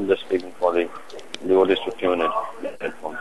I'm just speaking for the devotees to tune in the headphones.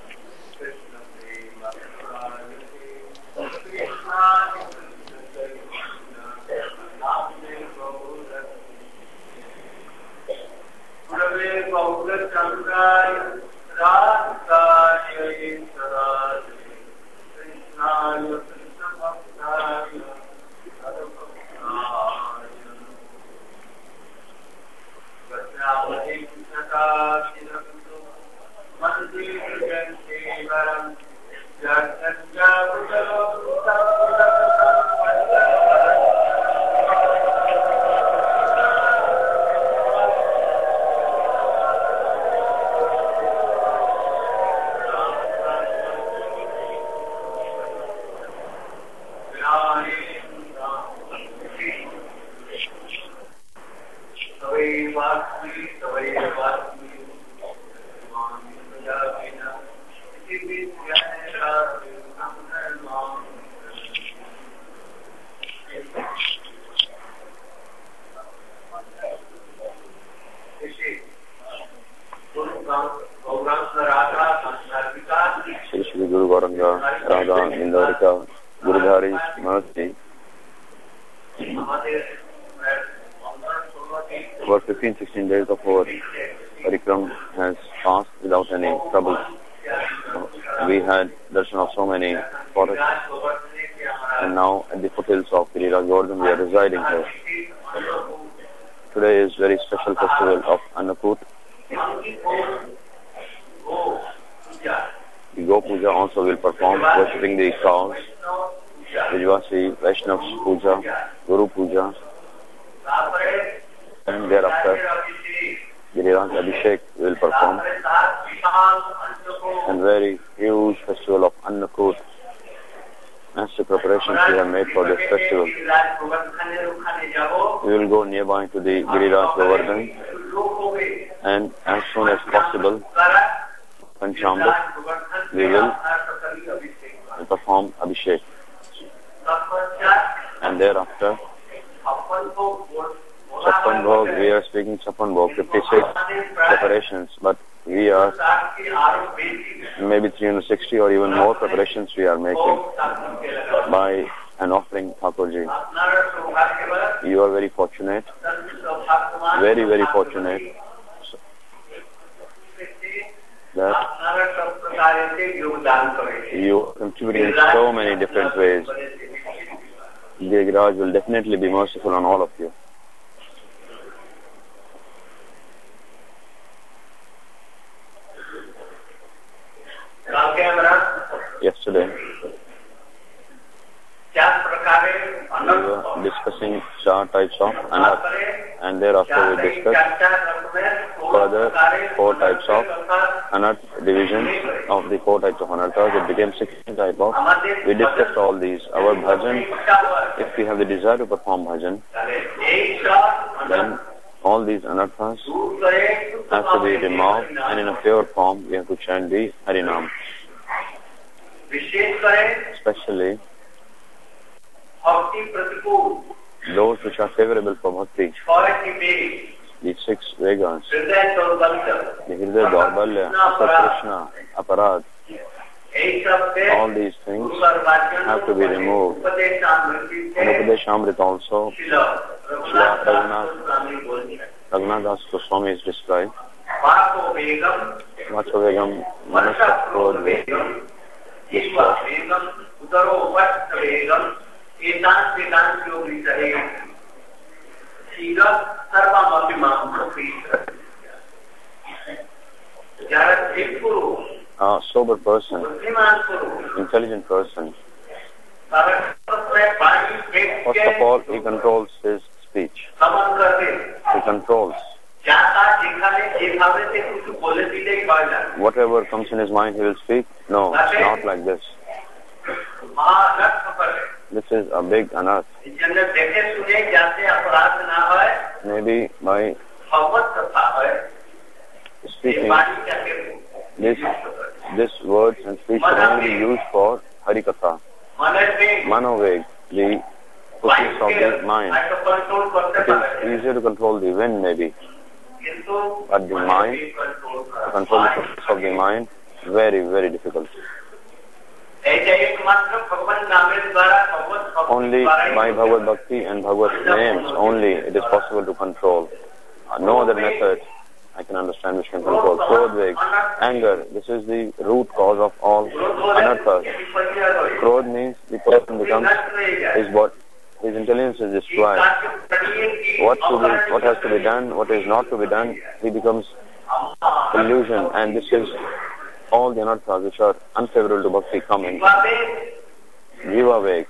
Shri Guru Gauranga, Radha, Indorika, Gurudhari, Mahasi. About 15-16 days of our Parikram has passed without any trouble. We had darshan of so many forests, and now at the foothills of Giriraj Govardhan we are residing here. Today is very special festival of Annakut. The Go Puja also will perform, worshipping the cows, Vijwasi, Vaishnav's Puja, Guru Puja, and thereafter Giriraj Abhishek will perform, and very huge festival of Annakut. As the preparations we have made for this festival, we will go nearby to the Giriraj Govardhan, and as soon as possible, Panchamrit, we will perform Abhishek. And thereafter, Chappan Bhog, we are speaking Chappan Bhog, 56 preparations, but we are maybe 360 or even more preparations we are making by an offering Thakurji. You are very fortunate, very, very fortunate that you are contributing in so many different ways. Giriraj will definitely be merciful on all of you. Yesterday, we were discussing 4 types of anarth, and thereafter we discussed further 4 types of anarth divisions of the 4 types of anarthas. It became 16 types of. We discussed all these. Our bhajan, if we have the desire to perform bhajan, then all these anarthas have to be removed, and in a pure form we have to chant the Harinam. Especially those which are favorable for bhakti, the 6 Vegas, the Hridaya Daurbalya, Krishna, Aparad, all these things have to be removed. And Upadeshamrit also, Srila Raghunath Das Goswami is described. Vachavegam, Manasakrodh Vegam, a sober person, intelligent person, first of all, he controls his speech. He controls. Whatever comes in his mind, he will speak. No, it's not like this. This is a big anarth. Maybe by speaking, this words and speech can only be used for Harikatha. Manoveg, the quickness of the mind. It is easier to control the wind maybe. But the mind, to control the process of the mind, very, very difficult. Only by Bhagavad Bhakti and Bhagavad names only it is possible to control. No other method I can understand which can control. Krodh, anger, this is the root cause of all anarthas. Krodh means the person becomes his intelligence is destroyed. What has to be done, what is not to be done, he becomes illusion, and this is all the anarthas which are unfavorable to bhakti coming. Jiva Veg,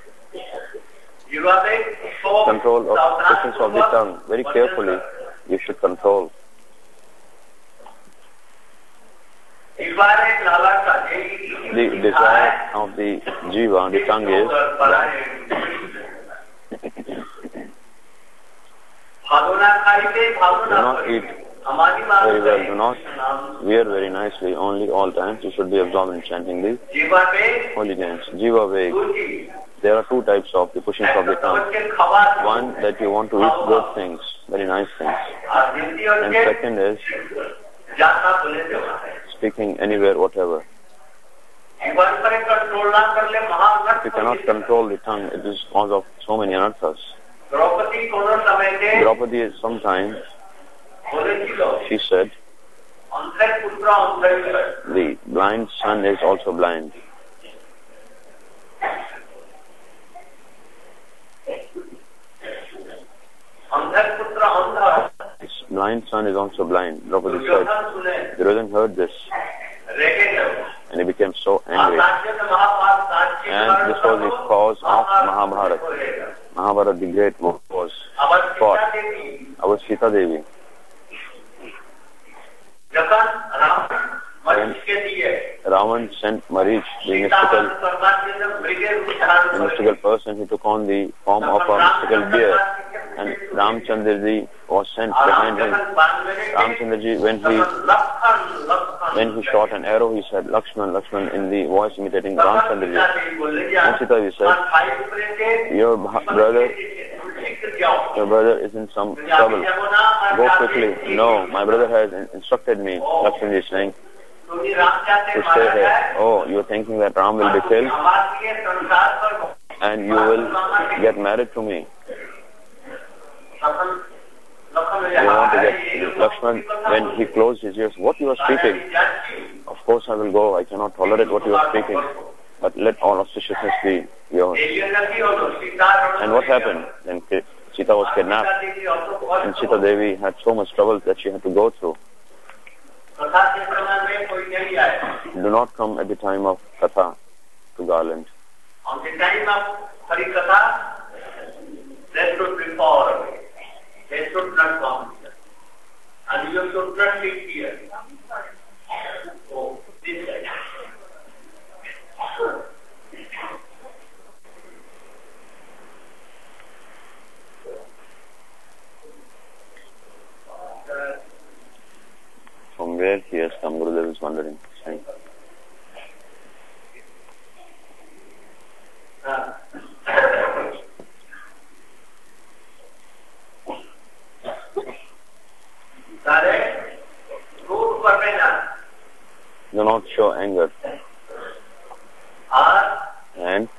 control of pushings of the tongue, very carefully you should control. The desire of the jiva, the tongue is that do not eat very well, do not wear very nicely, only all times you should be absorbed in chanting the holy names. Jiva Veg. There are two types of the pushings of the tongue. One, that you want to eat good things, very nice things. And second is speaking anywhere, whatever. If you cannot control the tongue, it is cause of so many anarthas. Draupadi sometimes, she said, the blind son is also blind. His blind son is also blind. Draupadi said. Duryodhana heard this and he became so angry. And this was the cause of Mahabharata. Mahabharata, the great war, was fought. Our Sita Devi. When Ravan sent Marich, the mystical person, he took on the form of a mystical bear, and Ramchandraji was sent behind him. Ramchandraji, when he shot an arrow, he said, Lakshman, Lakshman, in the voice imitating Ramchandraji. And Sita Devi said, your brother is in some trouble. Go quickly. No, my brother has instructed me, Lakshman is saying, to stay here. Oh, you are thinking that Ram will be killed and you will get married to me. You want to get Lakshman, when he closed his ears, what you are speaking? Of course I will go, I cannot tolerate what you are speaking, but let all auspiciousness be yours. And what happened? Then Sita was kidnapped, and Sita Devi had so much trouble that she had to go through. Do not come at the time of Katha to Garland. On the time of Harikatha, they should be far away. They should not come here. And you should not sit here. Oh, this side. From where he has come, Gurudev is wondering. Do not show anger. And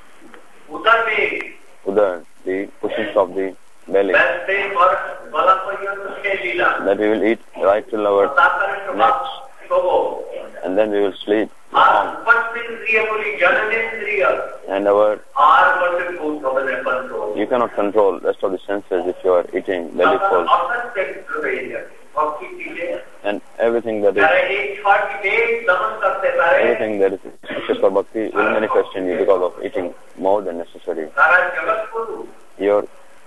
Udar, the pushings of the belly, that we will eat right till our necks, and then we will sleep long. And you cannot control rest of the senses if you are eating belly full. And everything that is just for bhakti will manifest in you because of eating more than necessary. Your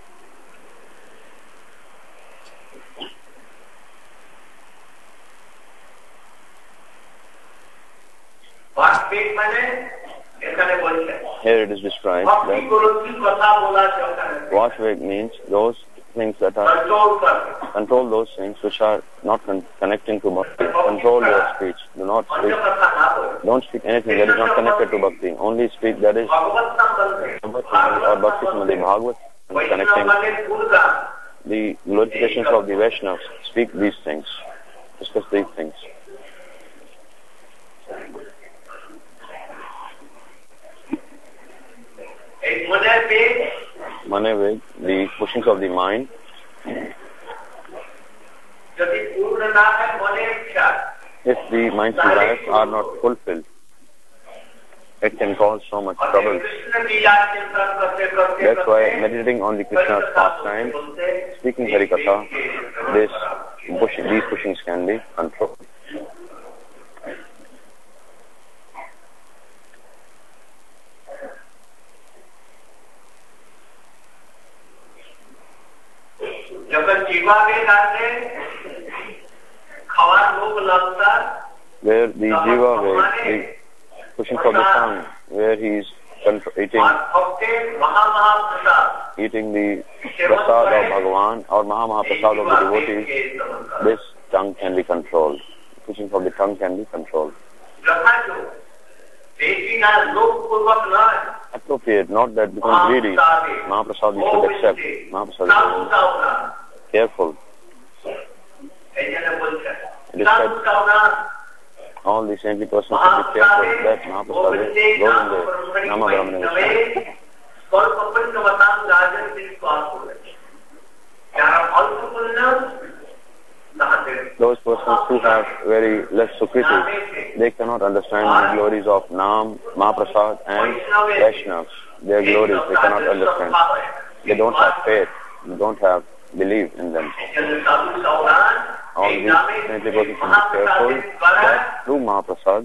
here it is described that Vashvek means those things that are control those things which are not connecting to bhakti. Control your speech. Do not speak. Don't speak anything that is not connected to bhakti. Only speak that is Bhagavad or Bhakti Samadi Bhagavad connecting the glorifications of the Vaishnavas speak these things, discuss these things. Mane, the pushings of the mind. If the mind's desires are not fulfilled, it can cause so much trouble. That's why meditating on the Krishna's pastime, speaking Harikatha, these pushings can be controlled. Where the jiva, the pushing for the tongue, where he is eating the prasad of Bhagavan or Maha Prasad of the devotees, this tongue can be controlled. Pushing for the tongue can be controlled. Appropriate, not that becomes greedy. Mahaprasad you should accept. Mahaprasad is careful. It is said, all the saintly persons should be careful that Mahaprasad goes in the Nama Brahmana Vishnu. Those persons who have very less sukriti, they cannot understand the glories of Nam, Mahaprasad and Vaishnavas. Their glories they cannot understand. They don't have faith, they don't have belief in them. All these saintly persons should be careful that through Mahaprasad,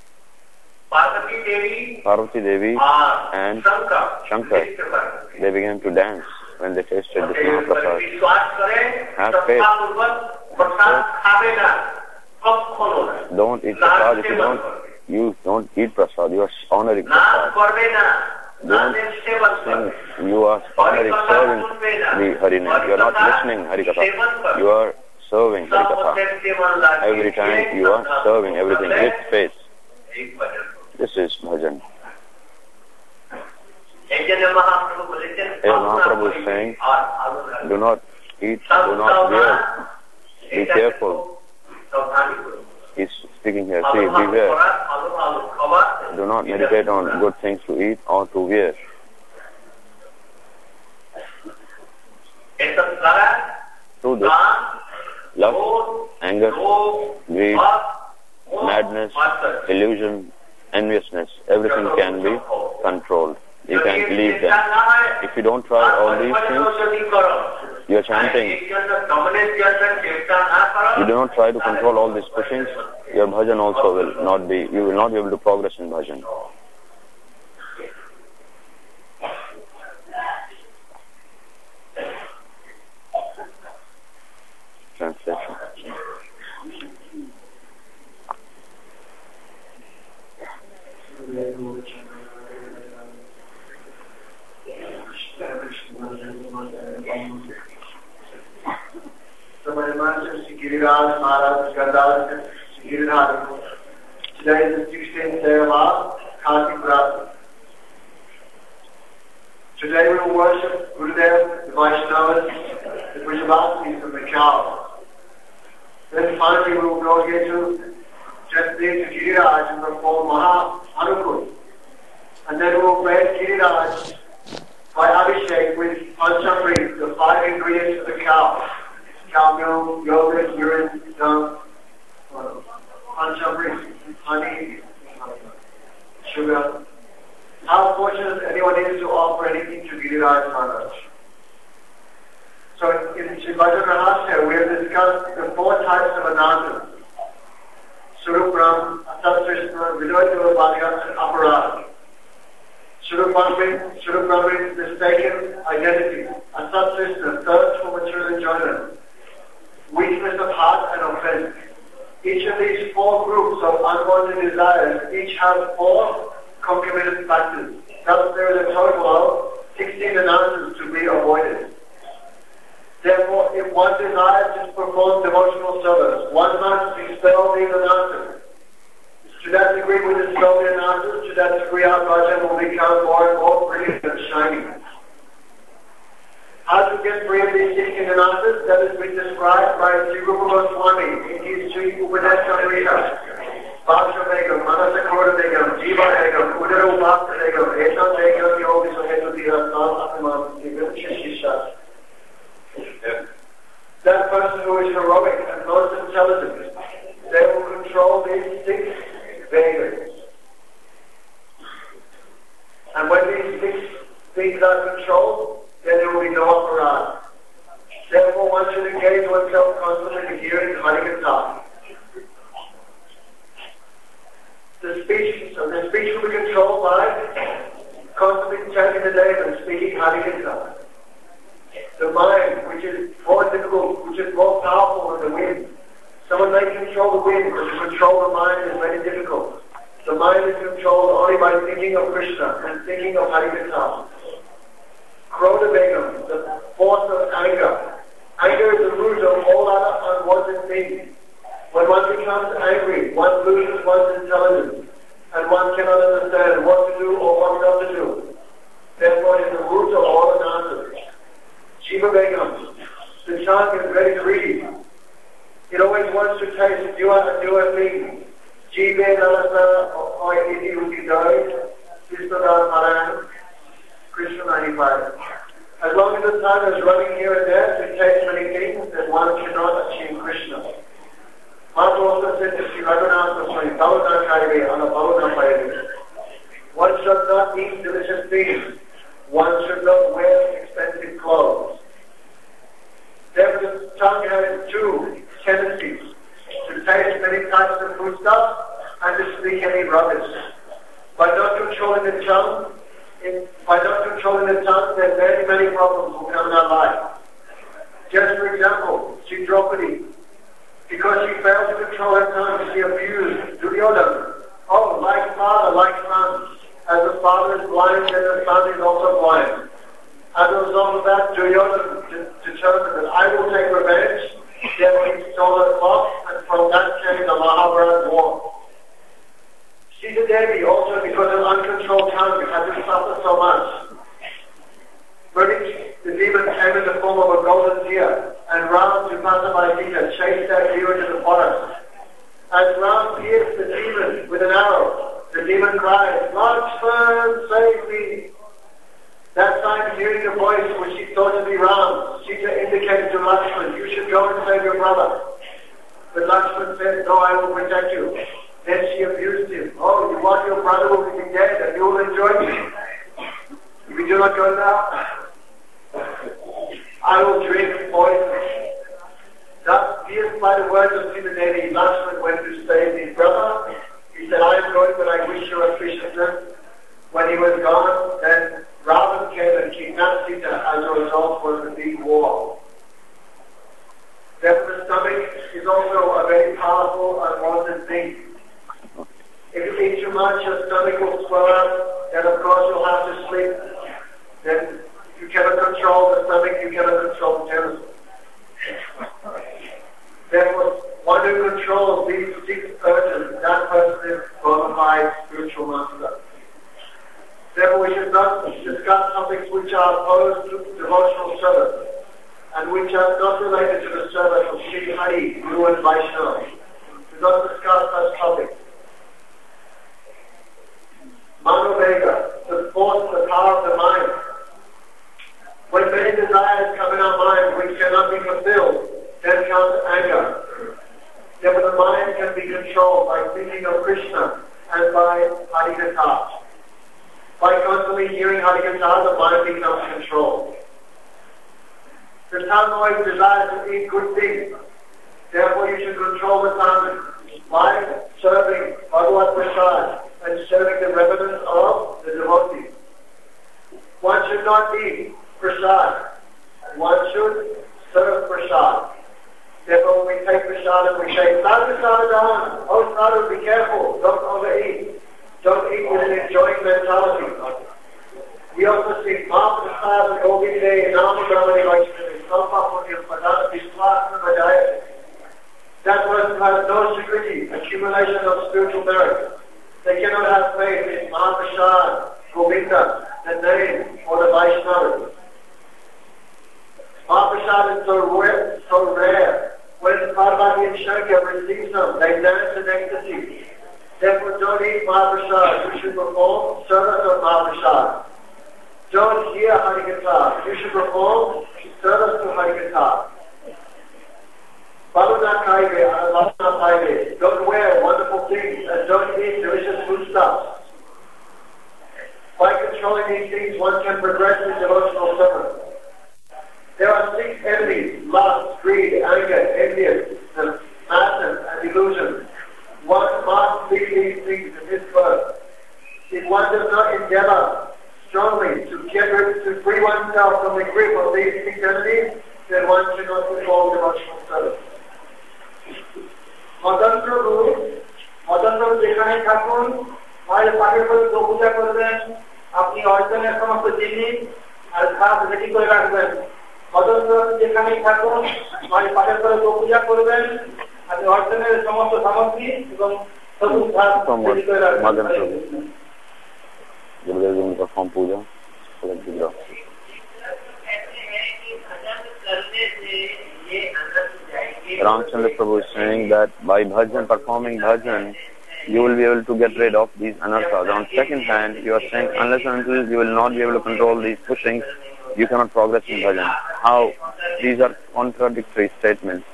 Parvati Devi and Shankar, they began to dance when they tasted this Mahaprasad. Have faith. Don't eat prasad. If you don't eat prasad, you are honoring prasad. Don't sing. You are honoring, serving the Hariname. You are not listening Harikatha. You are serving Harikatha. Every time you are serving everything with faith. This is bhajan. Mahaprabhu is saying, do not eat, do not wear. Be careful. He's speaking here. See, beware. Do not meditate on good things to eat or to wear. Through this, lust, anger, greed, madness, illusion, enviousness, everything can be controlled. You can leave them. If you don't try all these things, you are chanting. You do not try to control all these pushings, your bhajan also will not be, you will not be able to progress in bhajan. Translation. So my master Sri Giriraj Maharaj Gadar Sri Giriraj. Today is the 16th day of our Kartik Vrata. Today we will worship Gurudev, the Vaishnavas, the Brajavasis of Macau. Then finally we will go here to Jasdev to Giriraj and perform Maha Anukul. And then we will praise Giriraj by Abhishek with Panchamrit, the 5 ingredients of the cow. Cow milk, yogurt, urine, dung, Panchamrit, honey, sugar. How fortunate anyone is to offer anything to Giriraj Maharaj. So in Sri Bhajan Rahasya, we have discussed the 4 types of ananda. Surupram, Asatrishna, Vidoyatava Bhagya, and Aparad. Surupram is mistaken identity. Asatrishna, thirst for material enjoyment. Weakness of heart and offense. Each of these 4 groups of unwanted desires, each have 4 concomitant factors. Thus there is a total of 16 anandas to be avoided. Therefore, if one desires to perform devotional service, one must expel these anandas. To that degree we dispel the anandas, to that degree our bhajan will become more and more brilliant and shining. How to get free of these 16 anarthas, that has been described by Sri Rupa Goswami in his Sri Upanishadamrita. Bhaksha Begam, Manasakura Begam, Jiva Begam, Udara Upakta Begam, Etam Begam, Yogi Sohetu Dira, Sal Atman, Digam, Shishisha. That person who is heroic and most intelligent, they will control these 6 Vedas. And when these 6 things are controlled, then there will be no aparadha. Therefore, one should engage oneself constantly in hearing Harikatha. The speech will be controlled by constantly chanting the name and speaking Harikatha. The mind, which is more difficult, which is more powerful than the wind. Someone may control the wind, but to control the mind is very difficult. The mind is controlled only by thinking of Krishna and thinking of Harikatha. Krodha Begam, the force of anger. Anger is the root of all other unwanted things. When one becomes angry, one loses one's intelligence, and one cannot understand what to do or what not to do. Therefore, it is the root of all anarthas. Jiva Begam, the tongue is very greedy. It always wants to taste newer things. Jiva Nalasa Oiti Udidoi, Vishwadar Parayan, Krishna 95. As long as the tongue is running here and there to taste many things, then one cannot achieve Krishna. Maharaj also said to Sri Raghunath Goswami, Bhavana Kaive, Ana Bhavana Kaive. One should not eat delicious things. One should not wear expensive clothes. Therefore, the tongue has 2 tendencies: to taste many types of foodstuff and to speak any rubbish. By not controlling the tongue, then many problems will come in our life. Just for example, Sri Draupadi, because she failed to control her tongue, she abused Duryodhana. Oh, like father, like son. As the father is blind, then the son is also blind. As a result of that, Duryodhana determined that I will take revenge. Therefore, he stole her cloth, and from that came the Mahabharata war. Sita Devi, also because of uncontrolled tongue, had to suffer so much. The demon came in the form of a golden deer, and Ram, to pacify Sita, chased that deer into the forest. As Ram pierced the demon with an arrow, the demon cried, Lakshman, save me! That time, hearing the voice which she thought to be Ram, Sita indicated to Lakshman, you should go and save your brother. But Lakshman said, no, I will protect you. Then she abused him. Oh, you want your brother will be dead and you will enjoy me. If you do not go now, I will drink poison. Thus, pierced by the words of Sita Devi, Lakshman went to save his brother. He said, I am going, but I wish you auspiciousness. When he was gone, then Ravan came and kidnapped Sita. As a result was the big war. Therefore, the stomach is also a very powerful, unwanted thing. If you eat too much, your stomach will swell up, then of course you'll have to sleep. Then you cannot control the stomach, you cannot control the genitals. Therefore, one who controls these 6 urges, that person is bona fide spiritual master. Therefore, we should not discuss topics which are opposed to devotional service and which are not related to the service of Sri Hari, Guru and Vaishnava. Do not discuss such topics. Manovega, the force, the power of the mind. When many desires come in our mind which cannot be fulfilled, then comes anger. Therefore, the mind can be controlled by thinking of Krishna and by Harikatha. By constantly hearing Harikatha, the mind becomes controlled. The tongue always desires to eat good things. Therefore, you should control the tongue by serving Bhagavad Prasad and serving the reverence of the devotees. One should not eat prasad. One should serve prasad. Therefore, when we take prasad and we say, Sadhu Sadhu, oh Sadhu, be careful, don't overeat. Don't eat with an enjoying mentality. We also see Mahaprasad and Govinde, Namadamani Vaishnava, Sampapunyam Padana Vishwasana Vajayate. That person has no security, accumulation of spiritual merit. They cannot have faith in Mahaprasad, Govinda, the name, or the Vaishnava. Mahaprasad is so rare. When Parvati and Shankar receive some, they dance in ecstasy. Therefore, don't eat Mahaprasad. You should perform service of Mahaprasad. Don't hear Harikatha. You should perform service to Harikatha. Baluna Kaive, Anavasana Kaive. Don't wear wonderful things and don't eat delicious foodstuffs. By controlling these things, one can progress in devotional service. There are 6 enemies: lust, greed, anger, envy, madness, and illusion. One must leave these things in this birth. If one does not endeavor strongly to free oneself from the grip of these 6 enemies, then one cannot perform devotional service. মদন্ত্র যেখানে থাকুন মায়ের পাশের করে পূজা করবেন, আপনি অর্জনের সমস্ত জিনিস আর খাস রেডি করে রাখবেন। মদন্ত্র যেখানেই থাকুন মায়ের পাশের করে পূজা করবেন, আপনি অর্জনের সমস্ত সামগ্রী এবং সবুজ ঘাস রেডি করে রাখবেন। perform puja, collect the grass. Ramchandra Prabhu is saying that by bhajan, performing bhajan, you will be able to get rid of these anarthas. On second hand, you are saying unless and until you will not be able to control these pushings, you cannot progress in bhajan. How? These are contradictory statements.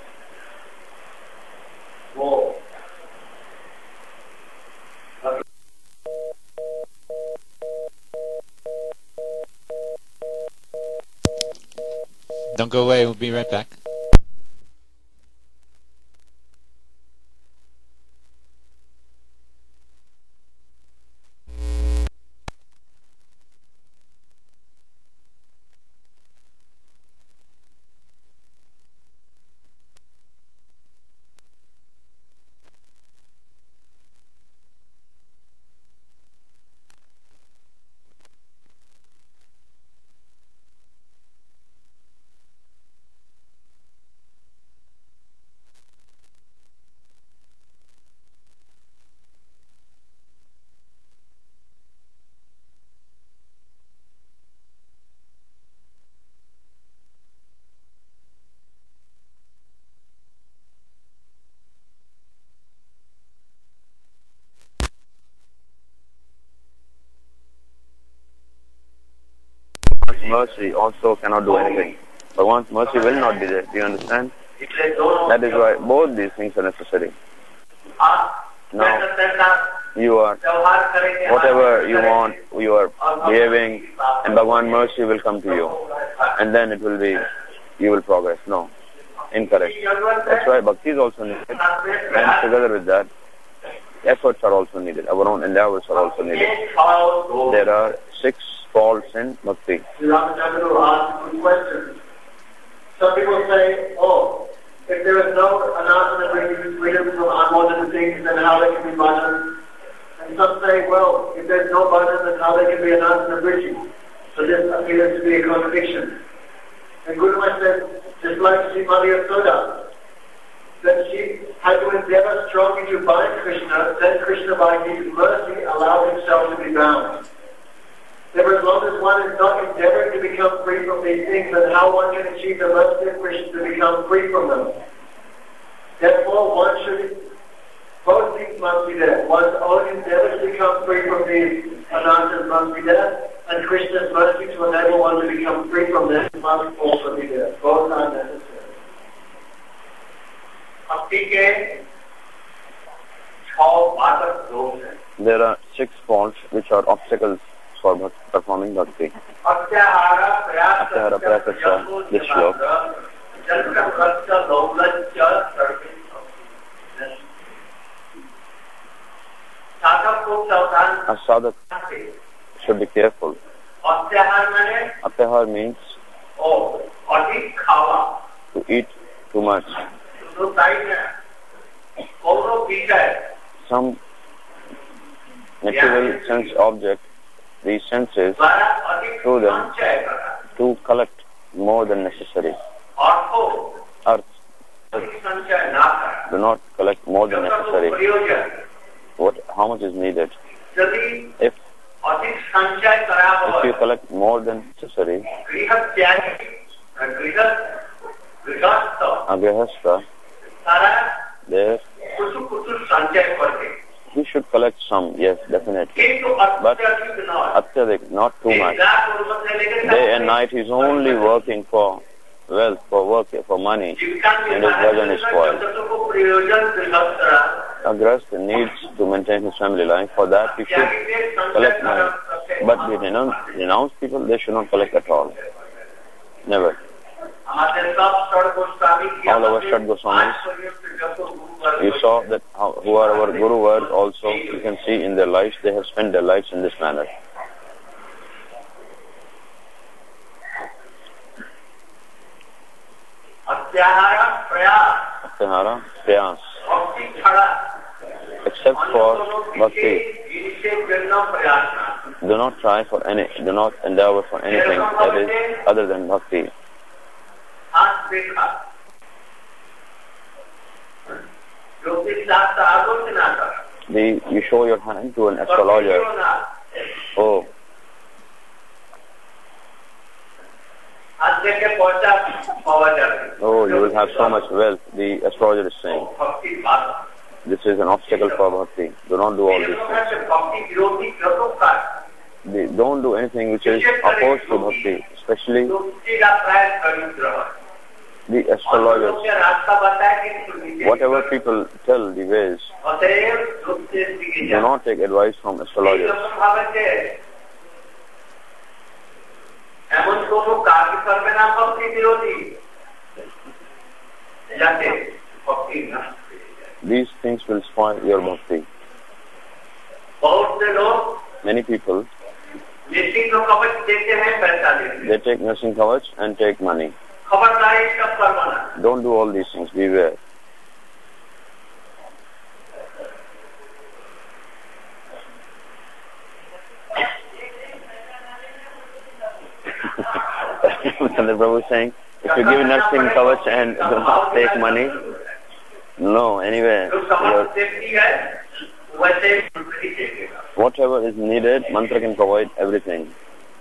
Don't go away, we'll be right back. Mercy also cannot do anything. Bhagavan's mercy will not be there. Do you understand? That is why both these things are necessary. Now, you are, whatever you want, you are behaving, and Bhagavan's mercy will come to you. And then it will be, you will progress. No, incorrect. That's why bhakti is also needed. And together with that, efforts are also needed. Our own endeavors are also needed. There are 6 faults in bhakti. Ramachandra asked good questions. Some people say, if there is no anasana bringing freedom from unwanted things, then how they can be bhajan? And some say, well, if there's no bhajan, then how they can be anasana bridging? So this appears to be a contradiction. And Guru Maharaj said, just like Srimati Yasoda, that she had to endeavor strongly to bind Krishna, then Krishna by his mercy allowed himself to be bound. Therefore, as long as one is not endeavoring to become free from these things, then how one can achieve the mercy of Krishna to become free from them? Therefore, both things must be there. One's own endeavor to become free from these anantas must be there, and Krishna's mercy to enable one to become free from them must also be there. Both are necessary. There are 6 faults which are obstacles for performing bhakti. Atyahara Prayasasya, this slok. A sadhak should be careful. Atyahar means to eat too much. Some material sense object, these senses, through them to collect more than necessary. Earth do not collect more than necessary. How much is needed? If you collect more than necessary, there, he should collect some, yes, definitely. But Atyadik, not too much. Day and night he's only working for wealth, for money, and his bhajan is spoiled. A grahastha needs to maintain his family life. For that he should collect money. But the renounced people, they should not collect at all. Never. All our Shat Goswamis, you saw that who are our Guru were also, you can see in their lives, they have spent their lives in this manner. Atyahara Prayas. Except for Bhakti. Do not endeavor for anything that is other than Bhakti. You show your hand to an astrologer. Oh, you will have so much wealth, the astrologer is saying. This is an obstacle for Bhakti. Do not do all these things. Don't do anything which is opposed to Bhakti, especially the astrologers. Whatever people tell the ways, do not take advice from astrologers. These things will spoil your bhakti. Many people, they take nursing kavach and take money. Don't do all these things, beware. Chandra Prabhu is saying, if you give nursing kavach and do not take money, no, anyway, whatever is needed, mantra can provide everything.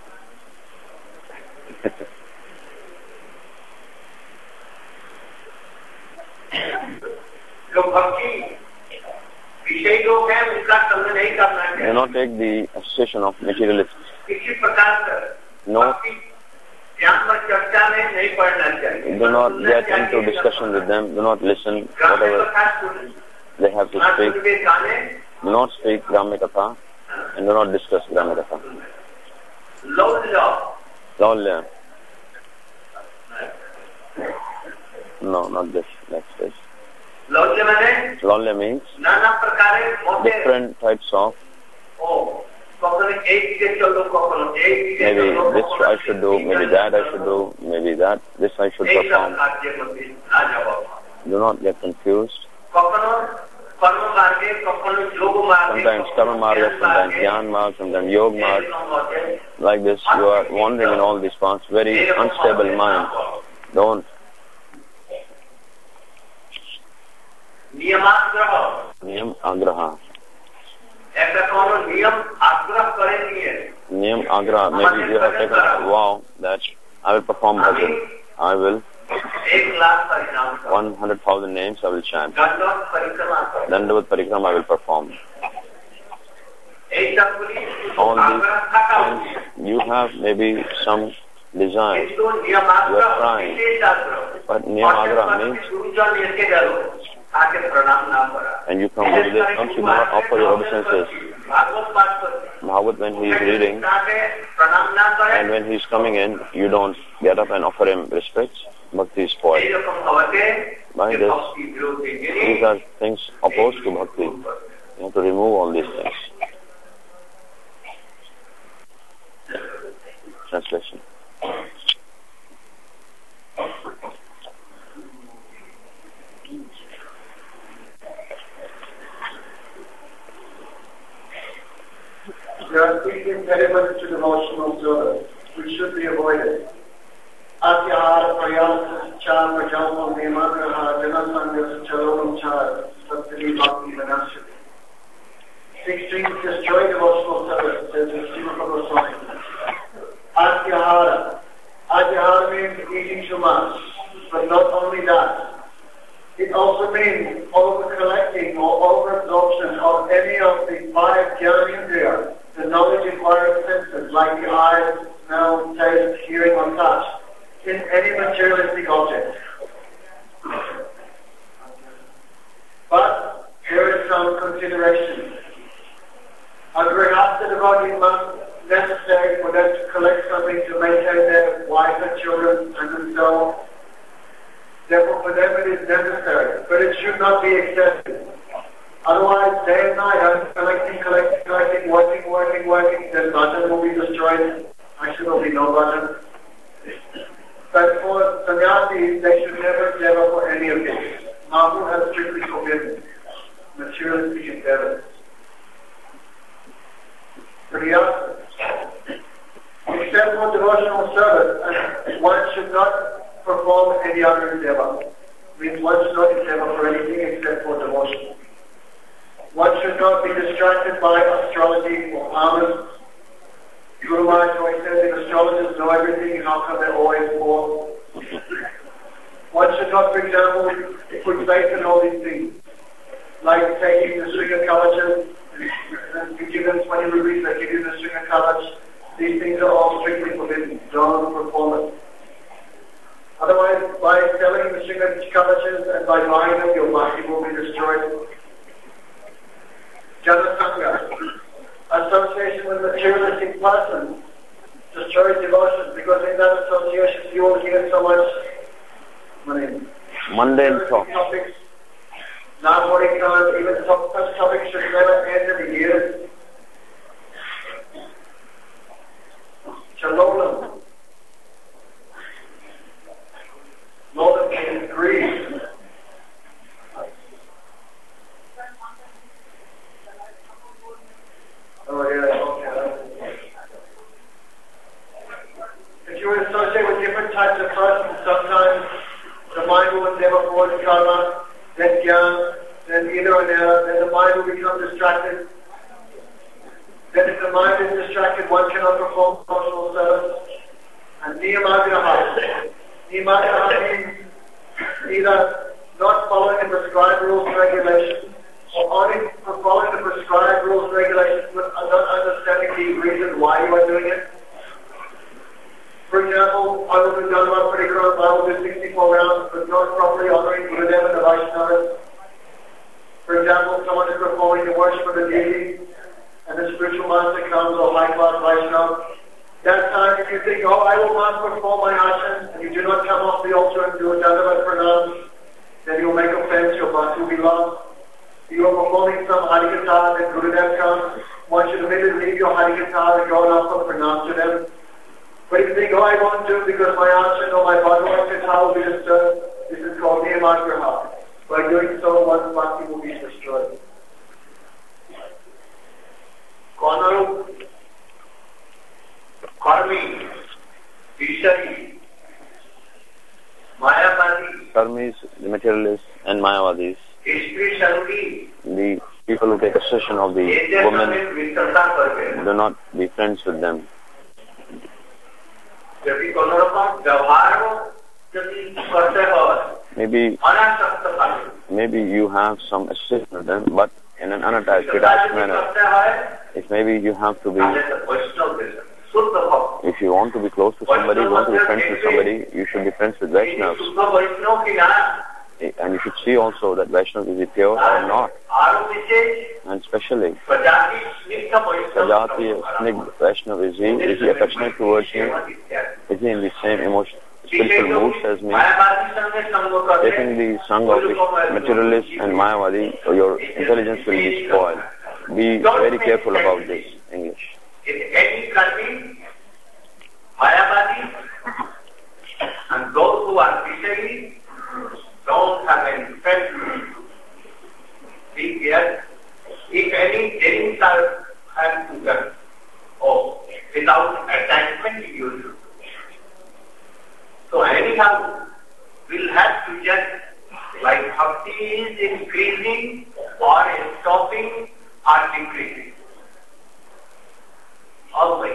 Do not take the association of materialists. No. Do not get into discussion with them. Do not listen whatever they have to speak. Do not speak Gramya Katha and do not discuss Gramya Katha. Laulya. No, not this. Next page. Laulya means different types of. Maybe this I should do, maybe that I should do, maybe this I should perform. Do not get confused. Sometimes karma marga, sometimes jnana marga, sometimes yoga marga. Like this, you are wandering in all these paths, very unstable mind. Don't. Niyam agraha. Niyam agra, maybe you have taken a vow that I will perform bhajan. I will 100,000 names I will chant. Dandavat Parikrama I will perform. All these things, you have maybe some desire. You are trying. But Niyam agra means, and you come with this, don't you do not offer your obeisances. Bhagavad, when he is reading, and when he is coming in, you don't get up and offer him respect. Bhakti is spoiled. By this, these are things opposed to Bhakti. You have to remove all these things. Translation. There are three impediments to devotional service which should be avoided. Atyahara prayasa char vajam nemagraha janasangas chalonam char sattali bhakti vanashati. 16. Destroy devotional service, says the Srimad Goswami. Atyahara. Atyahara means eating too much, but not only that. It also means all of the of any of the five Jnanendriyas, the knowledge acquiring senses like the eyes, smell, taste, hearing or touch, in any materialistic object. But there is some consideration. A grihastha devotee must necessary for them to collect something to maintain their wife and children and themselves. Therefore for them it is necessary, but it should not be excessive. Otherwise, day and night, I'm collecting, working, then bhajan will be destroyed. Actually, there will be no bhajan. But for sannyasis, they should never endeavor for any of this. Mahaprabhu has strictly forbidden materialistic endeavors. Except for devotional service, one should not perform any other endeavor. Means one should not endeavor for anything except for devotion. One should not be distracted by astrology or palmers. Guru Maharaj always says if astrologers know everything, how come they're always poor? One should not, for example, put faith in all these things, like taking the Sringa Kavachas, and you give them 20 rupees, they give you the Sringa Kavach. These things are all strictly forbidden. Don't perform it. Otherwise, by selling the Sringa Kavachas and by buying them, your bhakti will be destroyed. Janasanga, association with materialistic persons, destroys devotion, because in that association you will hear so much mundane talk. Topics, even such topics should never enter the ears. Chalolam. Lolam means greed. Oh yeah, okay. If you associate with different types of persons, sometimes the mind will endeavor towards karma, then jnana, then either or neither, then the mind will become distracted. Then if the mind is distracted, one cannot perform social service. And niyamagraha. Niyamagraha means either not following the prescribed rules and regulations, or only following the prescribed rules and regulations but not understanding the reason why you are doing it. For example, I will do Dhanava Parikrama, I will do 64 rounds, but not properly honoring Gurudev and the Vaishnavas. For example, someone is performing the worship of the deity, and the spiritual master comes, or high-class Vaishnava. That time, if you think, oh, I will not perform my ashan, and you do not come off the altar and do a Dhanava Pranam, then you will make offense, your bhakti will be lost. You are performing some Harikatha, then Gurudev comes. One should immediately leave your Harikatha and go and offer pranam to them. But if you think, oh, I won't do it because my ashan or my Bhagavad Gita will be disturbed, this is called Niyamagraha. By doing so, one's bhakti will be destroyed. Konaru, Karmi, Vishari, Mayavadi, Karmis, the materialists, and Mayavadis, the people who take possession of the women, do not be friends with them. Maybe you have some association with them, but in an unattached, detached manner. If maybe you have to be, if you want to be close to somebody, you want to be friends with somebody, you should be friends with Vaishnavas. And you should see also that Vaishnava is he pure or not. And especially, Sajati Snigdha Vaishnava, is he affectionate towards me? Is he in the same emotional, spiritual moods as me? Taking the song of the materialist and Mayavadi, your intelligence will be spoiled. Be very careful about this, English. In any country, Mayavadi and those who are Vishari don't have any friends. Be here. If any things are handed or without attachment, you should. So anyhow, we'll have to just, like bhakti is increasing or stopping or decreasing. Always.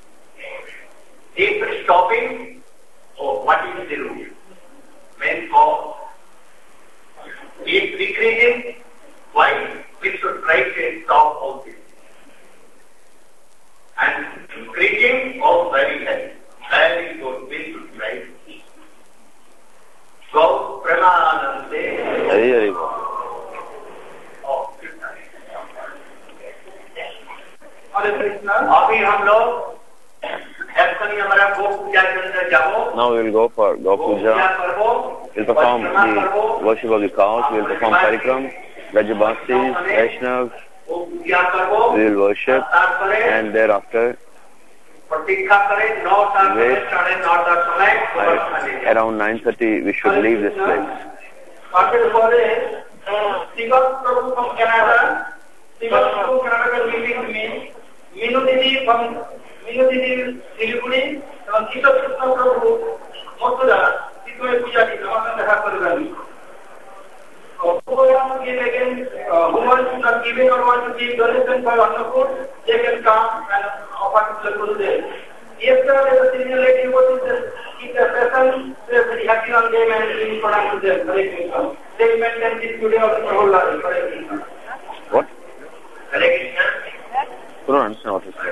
If stopping, what is the rule? Main cause. If decreasing, why we should try to अभी हम लोग हमारा गो पूजा के अंदर जाओ. Now we will go for Go Puja. We'll perform the worship of the cows. We'll perform Parikram, Rajabasis, Vaishnavas. We will worship and thereafter wait. Around 9:30 we should leave this place. Who wants to give or want to give donation for Annapur, they can come and offer to the Gurudev. If there is a senior lady who is keep the session, they are very happy on them and giving product to them. They maintain this today of the whole life. What? Hare Krishna. I don't understand what you said.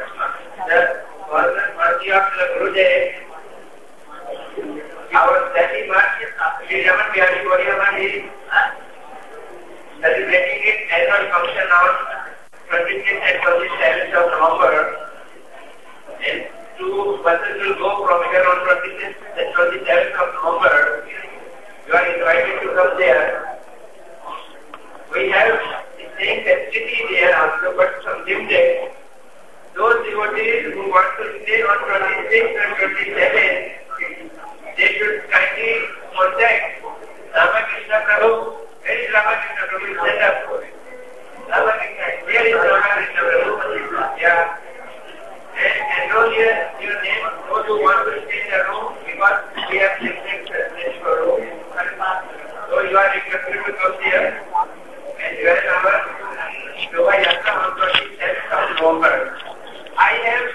Our study march is Raman Bihari Gauriya celebrating its annual function on 26th and 27th of November. And two buses will go from here on 26th and 27th of November. You are invited to come there. We have the same facility there also, but some limited. Those devotees who want to stay on 26th and 27th, they should kindly contact Ramakrishna Prabhu. Where is Ramakrishna Prabhu? Stand up for it. Ramakrishna, where is Ramakrishna Prabhu? Yeah. And enroll your name, those who want to stay in the room, because we have separate for room. So you are requested to come here and join our Shobha Yatra on 27th of November. I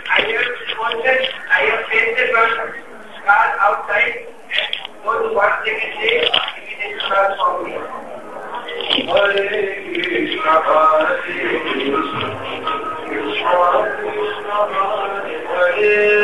have pasted one card outside, and those who want they can say immediately start from me. Hare Krishna, Hare Krishna, Krishna Krishna, Hare Hare.